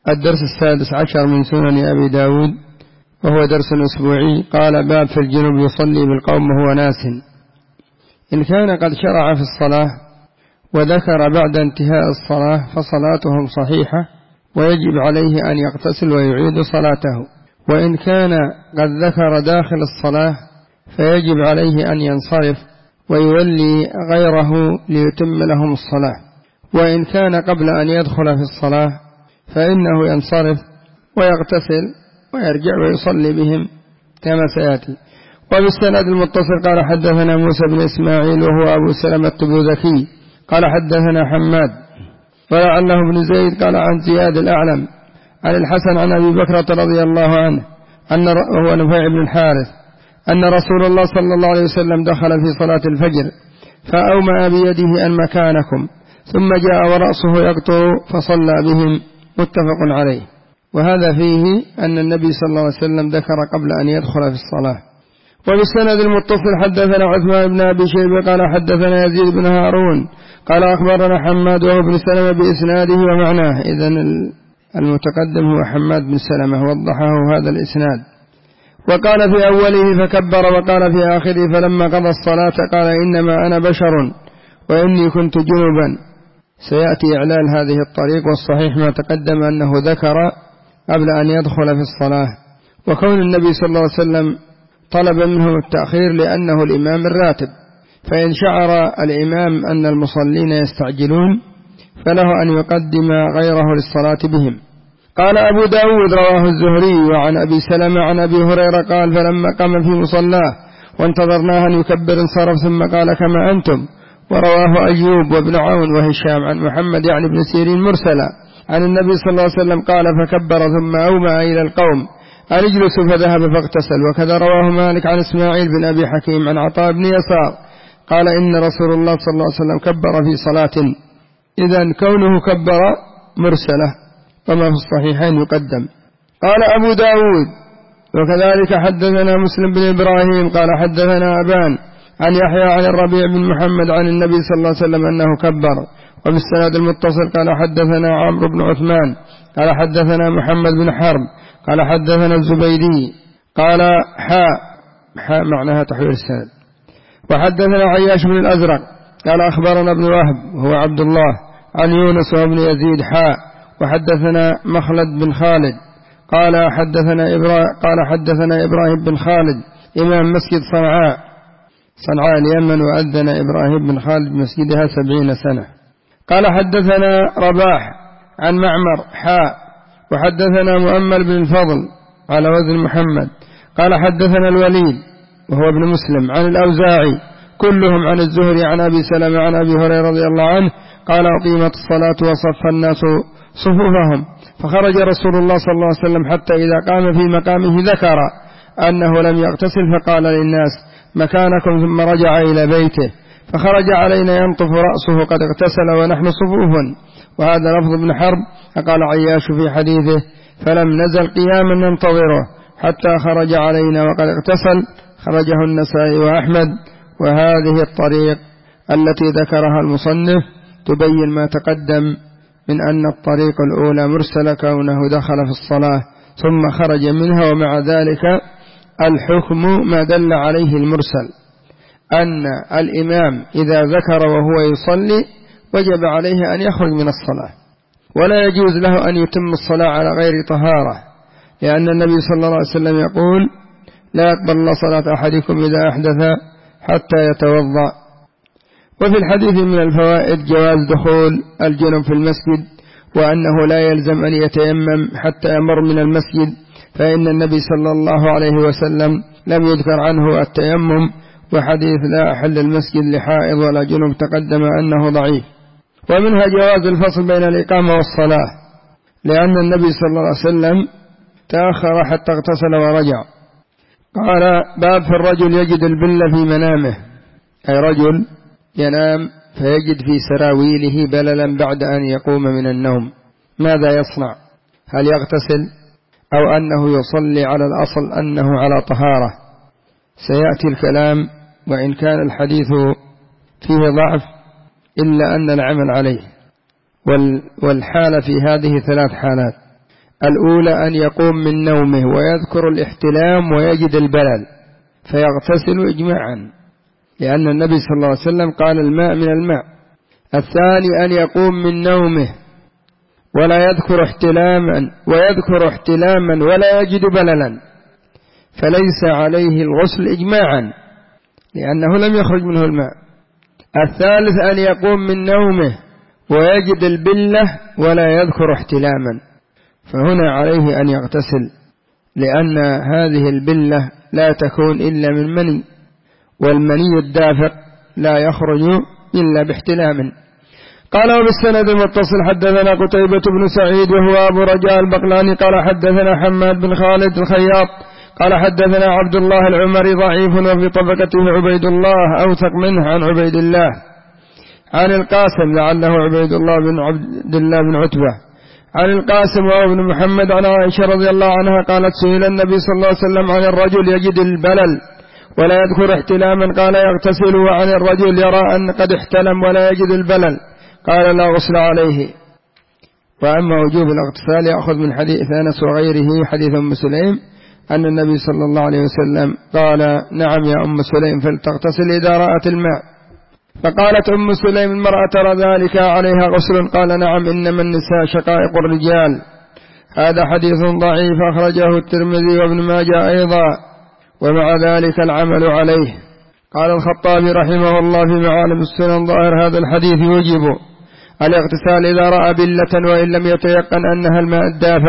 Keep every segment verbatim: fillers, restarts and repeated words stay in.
الدرس السادس عشر من سنن أبي داود وهو درس أسبوعي. قال: باب في الجنوب يصلي بالقوم وهو ناس. إن كان قد شرع في الصلاة وذكر بعد انتهاء الصلاة فصلاتهم صحيحة ويجب عليه أن يغتسل ويعيد صلاته، وإن كان قد ذكر داخل الصلاة فيجب عليه أن ينصرف ويولي غيره ليتم لهم الصلاة، وإن كان قبل أن يدخل في الصلاة فإنه ينصرف ويغتسل ويرجع ويصلي بهم كما سيأتي. وبالسند المتصل قال: حدثنا موسى بن إسماعيل وهو أبو سلمة بن ذكي قال: حدثنا حماد ولعله بن زيد قال عن زياد الأعلم عن الحسن عن أبي بكرة رضي الله عنه أن وهو نفيع بن الحارث أن رسول الله صلى الله عليه وسلم دخل في صلاة الفجر فأومأ بيده أن مكانكم، ثم جاء ورأسه يقطر فصلى بهم، متفق عليه. وهذا فيه أن النبي صلى الله عليه وسلم ذكر قبل أن يدخل في الصلاة. وبالسند المتصل حدثنا عثمان بن أبي شيبة قال: حدثنا يزيد بن هارون قال: أخبرنا حماد وهو بن سلمة بإسناده ومعناه. إذن المتقدم هو حماد بن سلمة، وضحه هذا الإسناد. وقال في أوله فكبر، وقال في آخره فلما قضى الصلاة قال: إنما أنا بشر وإني كنت جنبا. سيأتي إعلال هذه الطريق، والصحيح ما تقدم أنه ذكر قبل أن يدخل في الصلاة. وكون النبي صلى الله عليه وسلم طلب منهم التأخير لأنه الإمام الراتب، فإن شعر الإمام أن المصلين يستعجلون فله أن يقدم غيره للصلاة بهم. قال أبو داود رواه الزهري وعن أبي سلمة عن أبي هريرة قال: فلما قام في مصلاه وانتظرناه أن يكبر انصرف ثم قال: كما أنتم. ورواه أيوب وابن عون وهشام عن محمد يعني بن سيرين مرسلا عن النبي صلى الله عليه وسلم قال: فكبر ثم أومأ إلى القوم أن اجلسوا فذهب فاغتسل. وكذا رواه مالك عن إسماعيل بن أبي حكيم عن عطاء بن يسار قال: إن رسول الله صلى الله عليه وسلم كبر في صلاة. إذن كونه كبر مرسلة، وما في الصحيحين يقدم. قال أبو داود: وكذلك حدثنا مسلم بن إبراهيم قال: حدثنا أبان عن يحيى عن الربيع بن محمد عن النبي صلى الله عليه وسلم أنه كبر. وبالسند المتصل قال: حدثنا عمرو بن عثمان قال: حدثنا محمد بن حرب قال: حدثنا الزبيدي قال: حاء حاء معناها تحويل السند. وحدثنا عياش بن الأزرق قال: أخبرنا ابن وهب وهو عبد الله عن يونس وابن يزيد حاء. وحدثنا مخلد بن خالد قال: حدثنا إبرا قال حدثنا إبراهيم بن خالد إمام مسجد صنعاء صنعاء اليمن، وأذن إبراهيم بن خالد مسجدها سبعين سنة. قال: حدثنا رباح عن معمر حاء. وحدثنا مؤمل بن الفضل على وزن محمد قال: حدثنا الوليد وهو ابن مسلم عن الأوزاعي كلهم عن الزهري عن أبي سلمة عن أبي هريرة رضي الله عنه قال: أقيمت الصلاة وصف الناس صفوفهم فخرج رسول الله صلى الله عليه وسلم حتى إذا قام في مقامه ذكر أنه لم يغتسل فقال للناس: مكانكم، ثم رجع إلى بيته فخرج علينا ينطف رأسه قد اغتسل ونحن صفوف. وهذا لفظ ابن حرب. فقال عياش في حديثه: فلم نزل قياما ننتظره حتى خرج علينا وقد اغتسل. خرجه النسائي وأحمد. وهذه الطريق التي ذكرها المصنف تبين ما تقدم من أن الطريق الأولى مرسلة، كونه دخل في الصلاة ثم خرج منها. ومع ذلك الحكم ما دل عليه المرسل، أن الإمام إذا ذكر وهو يصلي وجب عليه أن يخرج من الصلاة، ولا يجوز له أن يتم الصلاة على غير طهارة، لأن النبي صلى الله عليه وسلم يقول: لا يقبل الله صلاة أحدكم إذا أحدث حتى يتوضأ. وفي الحديث من الفوائد جواز دخول الجنب في المسجد، وأنه لا يلزم أن يتيمم حتى يمر من المسجد، فإن النبي صلى الله عليه وسلم لم يذكر عنه التيمم. وحديث لا أحل المسجد لحائض ولا جنب تقدم أنه ضعيف. ومنها جواز الفصل بين الإقامة والصلاة، لأن النبي صلى الله عليه وسلم تأخر حتى اغتسل ورجع. قال: باب في الرجل يجد البل في منامه، أي رجل ينام فيجد في سراويله بللا بعد أن يقوم من النوم، ماذا يصنع؟ هل يغتسل أو أنه يصلي على الأصل أنه على طهارة؟ سيأتي الكلام، وإن كان الحديث فيه ضعف إلا أن العمل عليه. والحالة في هذه ثلاث حالات: الأولى أن يقوم من نومه ويذكر الاحتلام ويجد البلل فيغتسل إجماعا، لأن النبي صلى الله عليه وسلم قال الماء من الماء. الثاني أن يقوم من نومه ولا يذكر احتلاما ويذكر احتلاما ولا يجد بللا فليس عليه الغسل إجماعا لأنه لم يخرج منه الماء. الثالث أن يقوم من نومه ويجد البلة ولا يذكر احتلاما فهنا عليه أن يغتسل، لأن هذه البلة لا تكون إلا من مني، والمني الدافق لا يخرج إلا باحتلام. قال وبالسند المتصل حدثنا قتيبة بن سعيد وهو أبو رجاء البقلاني قال حدثنا حماد بن خالد الخياط قال حدثنا عبد الله العمري ضعيف وفي طبقته عبيد الله أوثق منه عن عبيد الله عن القاسم لعله عبيد الله بن عبد الله بن عتبة عن القاسم وهو ابن محمد عن عائشة رضي الله عنها قالت سئل النبي صلى الله عليه وسلم عن الرجل يجد البلل ولا يذكر احتلاما قال يغتسل، وعن الرجل يرى أن قد احتلم ولا يجد البلل قال لا غسل عليه. وأما وجوب الاغتسال يأخذ من حديث أنس وغيره حديث أم سليم أن النبي صلى الله عليه وسلم قال نعم يا أم سليم فلتغتسل إذا رأت الماء. فقالت أم سليم المرأة ترى ذلك عليها غسل؟ قال نعم إنما النساء شقائق الرجال. هذا حديث ضعيف أخرجه الترمذي وابن ماجه أيضا ومع ذلك العمل عليه. قال الخطابي رحمه الله في معالم السنن ظاهر هذا الحديث يوجب الاغتسال إذا رأى بلة وإن لم يتيقن أنها الماء الدافق.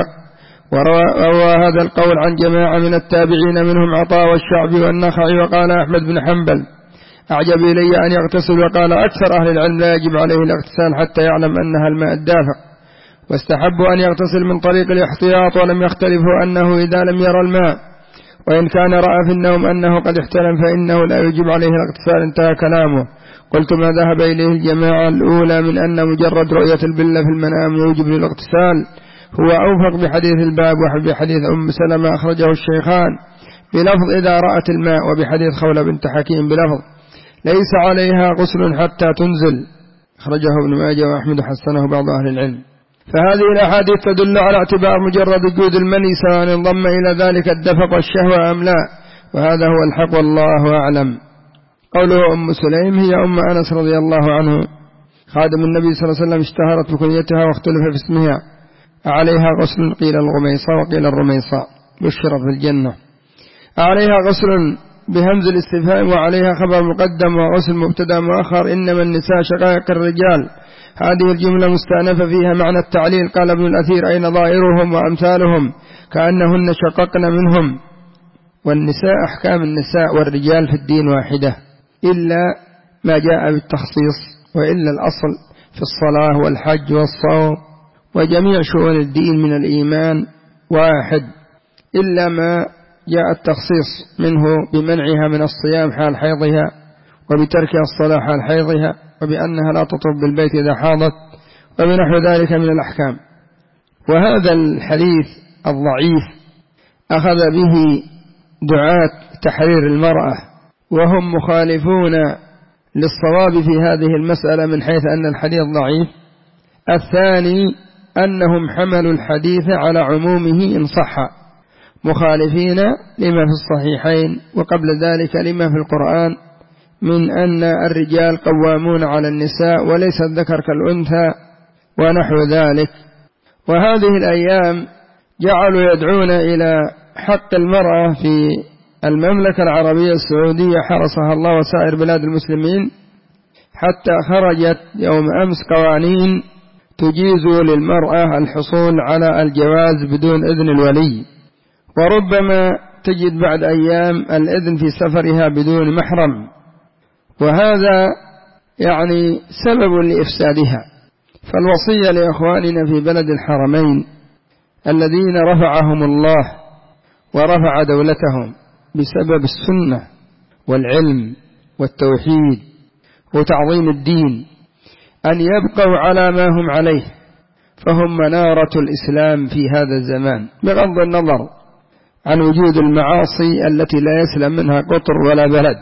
وروى هذا القول عن جماعة من التابعين منهم عطاء والشعبي والنخعي. وقال أحمد بن حنبل أعجب إلي أن يغتسل، وقال أكثر أهل العلم لا يجب عليه الاغتسال حتى يعلم أنها الماء الدافق، واستحبوا أن يغتسل من طريق الاحتياط، ولم يختلفوا أنه إذا لم يرى الماء وإن كان رأى في النوم أنه قد احتلم فإنه لا يجب عليه الاغتسال. انتهى كلامه. قلت ما ذهب إليه الجماعة الأولى من أن مجرد رؤية البلة في المنام يوجب للاغتسال هو أوفق بحديث الباب وبحديث أم سلمة أخرجه الشيخان بلفظ إذا رأت الماء، وبحديث خولة بنت حكيم بلفظ ليس عليها غسل حتى تنزل أخرجه ابن ماجه وأحمد حسنه بعض أهل العلم. فهذه الأحاديث تدل على اعتبار مجرد وجود المني سواء انضم إلى ذلك الدفق والشهوة أم لا، وهذا هو الحق والله أعلم. قوله أم سليم هي أم أنس رضي الله عنه خادم النبي صلى الله عليه وسلم اشتهرت بكنيتها واختلف في اسمها. عليها غسل قيل الغميصة وقيل الرميصة بشرت في الجنة. عليها غسل بهمز الاستفهام وعليها خبر مقدم وغسل مبتدا مؤخر. إنما النساء شقائق الرجال هذه الجملة مستأنفة فيها معنى التعليل. قال ابن الأثير أي نظائرهم وأمثالهم كأنهن شققن منهم. والنساء أحكام النساء والرجال في الدين واحدة إلا ما جاء بالتخصيص، وإلا الأصل في الصلاة والحج والصوم وجميع شؤون الدين من الإيمان واحد، إلا ما جاء التخصيص منه بمنعها من الصيام حال حيضها وبتركها الصلاة حال حيضها وبأنها لا تطب بالبيت إذا حاضت وبنحو ذلك من الأحكام. وهذا الحديث الضعيف أخذ به دعاة تحرير المرأة وهم مخالفون للصواب في هذه المسألة من حيث أن الحديث ضعيف. الثاني أنهم حملوا الحديث على عمومه إن صح مخالفين لما في الصحيحين وقبل ذلك لما في القرآن من أن الرجال قوامون على النساء وليس الذكر كالأنثى ونحو ذلك. وهذه الأيام جعلوا يدعون إلى حق المرأة في المملكة العربية السعودية حرسها الله وسائر بلاد المسلمين، حتى خرجت يوم أمس قوانين تجيز للمرأة الحصول على الجواز بدون إذن الولي، وربما تجد بعد أيام الإذن في سفرها بدون محرم، وهذا يعني سبب لإفسادها. فالوصية لإخواننا في بلد الحرمين الذين رفعهم الله ورفع دولتهم بسبب السنة والعلم والتوحيد وتعظيم الدين أن يبقوا على ما هم عليه، فهم منارة الإسلام في هذا الزمان بغض النظر عن وجود المعاصي التي لا يسلم منها قطر ولا بلد،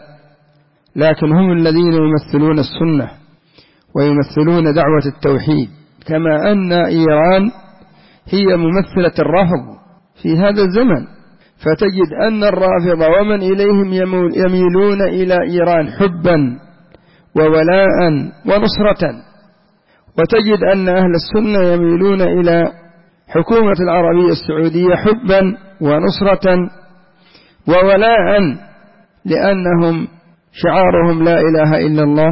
لكن هم الذين يمثلون السنة ويمثلون دعوة التوحيد. كما أن إيران هي ممثلة الرفض في هذا الزمن، فتجد أن الرافضة ومن إليهم يميلون إلى إيران حبا وولاء ونصرة، وتجد أن أهل السنة يميلون إلى حكومة العربية السعودية حبا ونصرة وولاء، لأنهم شعارهم لا إله إلا الله،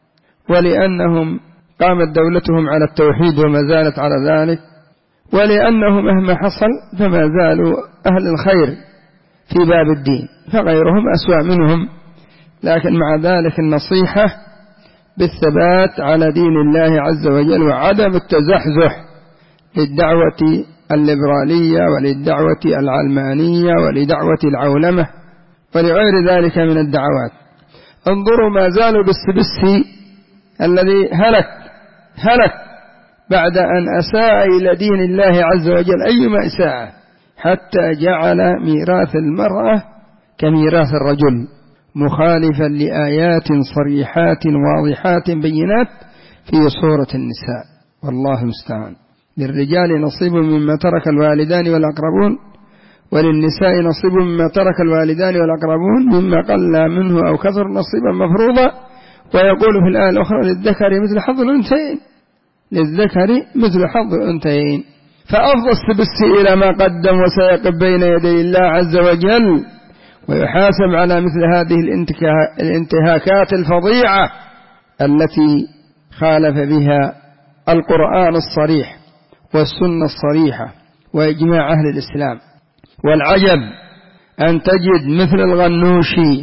ولأنهم قامت دولتهم على التوحيد وما زالت على ذلك، ولأنهم مهما حصل فما زالوا أهل الخير في باب الدين، فغيرهم أسوأ منهم. لكن مع ذلك النصيحة بالثبات على دين الله عز وجل، وعدم التزحزح للدعوة الليبرالية وللدعوة العلمانية ولدعوة العولمة ولغير ذلك من الدعوات. انظروا ما زالوا بالسبسي الذي هلك هلك بعد أن أساء إلى دين الله عز وجل أيما إساءة، حتى جعل ميراث المرأة كميراث الرجل، مخالفا لآيات صريحات واضحات بينات في سورة النساء، والله المستعان. للرجال نصيب مما ترك الوالدان والأقربون، وللنساء نصيب مما ترك الوالدان والأقربون مما قل منه أو كثر نصيبا مفروضا. ويقول في الآية الأخرى للذكر مثل حظ الأنثيين، للذكر مثل حظ الأنثيين. فأفضى السبسي إلى ما قدم وسيقف بين يدي الله عز وجل، ويحاسب على مثل هذه الانتهاكات الفظيعة التي خالف بها القرآن الصريح والسنة الصريحة وإجماع أهل الإسلام. والعجب أن تجد مثل الغنوشي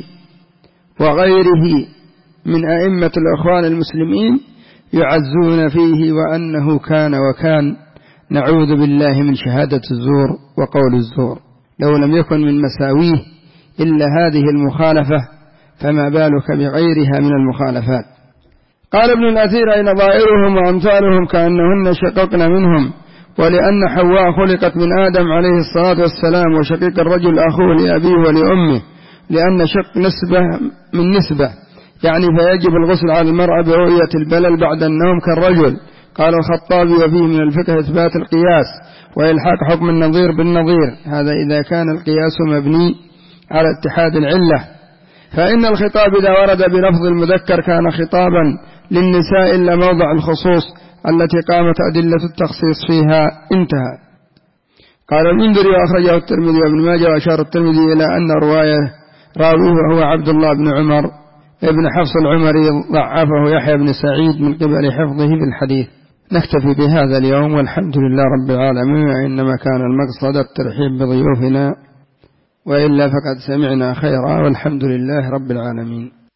وغيره من أئمة الإخوان المسلمين يعزون فيه وأنه كان وكان، نعوذ بالله من شهادة الزور وقول الزور. لو لم يكن من مساويه إلا هذه المخالفة فما بالك بغيرها من المخالفات. قال ابن الأثير: أي نظائرهم وأمثالهم كأنهن شققن منهم، ولأن حواء خلقت من آدم عليه الصلاة والسلام، وشقيق الرجل أخوه لأبيه ولأمه، لأن شق نسبة من نسبة، يعني فيجب الغسل على المرأة برؤية البلل بعد النوم كالرجل. قال الخطابي: وفيه من الفقه إثبات القياس وإلحاق حكم النظير بالنظير، هذا إذا كان القياس مبني على اتحاد العلة. فإن الخطاب إذا ورد بلفظ المذكر كان خطابا للنساء إلا موضع الخصوص التي قامت أدلة التخصيص فيها. انتهى. قال المنذري: وأخرجه الترمذي وابن ماجه، وأشار الترمذي إلى أن رواية راويه وهو عبد الله بن عمر ابن حفص العمري ضعفه يحيى بن سعيد من قبل حفظه بالحديث. نكتفي بهذا اليوم، والحمد لله رب العالمين. إنما كان المقصد الترحيب بضيوفنا، وإلا فقد سمعنا خيرا، والحمد لله رب العالمين.